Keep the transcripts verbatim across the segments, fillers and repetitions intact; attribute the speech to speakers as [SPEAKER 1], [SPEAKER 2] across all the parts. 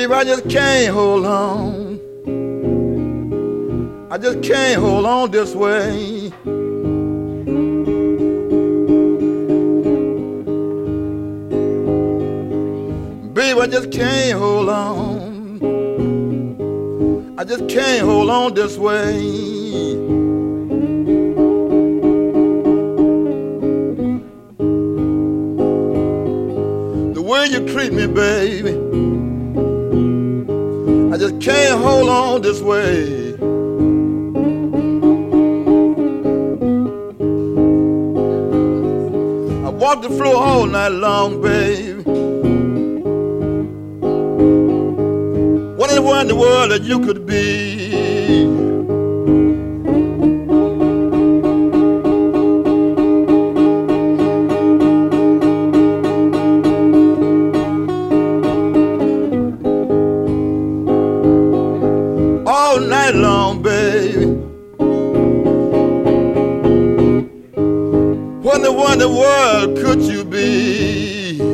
[SPEAKER 1] Baby, I just can't hold on. I just can't hold on this way. Baby, I just can't hold on. I just can't hold on this way. The way you treat me, baby, I just can't hold on this way. I walked the floor all night long, baby. What in the world that you could be? All night long, baby. What in the wonder world could you be?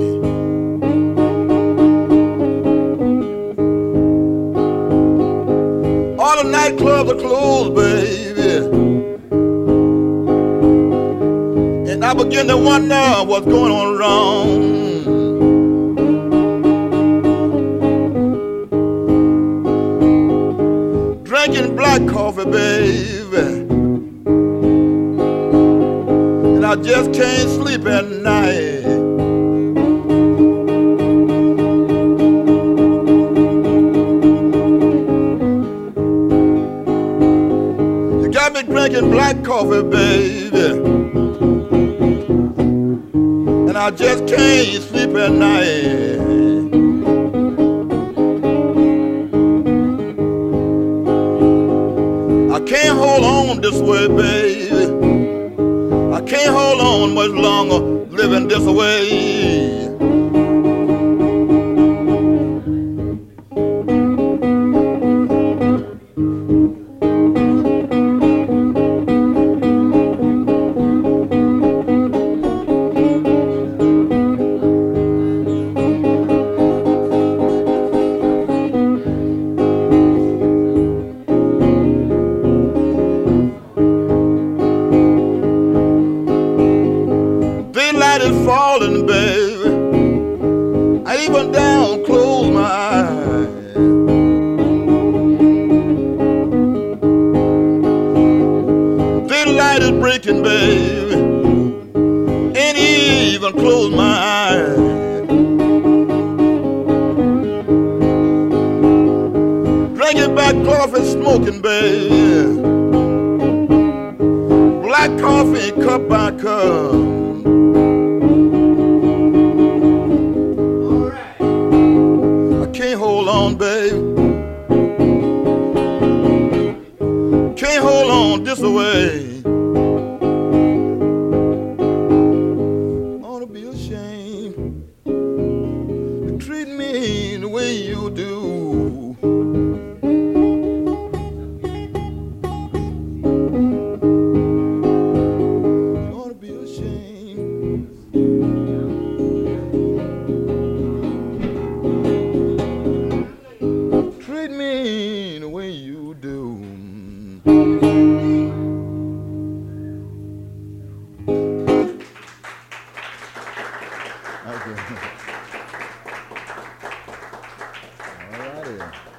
[SPEAKER 1] All the nightclubs are closed, baby, and I begin to wonder what's going on wrong. Drinking black coffee, baby, and I just can't sleep at night. You got me drinking black coffee, baby, and I just can't sleep at night. I can't hold on this way, baby. I can't hold on much longer living this way. Daylight is falling, baby. I even down close my eyes. Daylight is breaking, baby, ain't even close my eyes. Drinking back coffee, smoking, baby, black coffee cup by cup. Can't hold on, babe. Can't hold on this way. Ought to be ashamed to treat me the way you do. Ought to be ashamed. Treat me the way you do. Okay. All righty.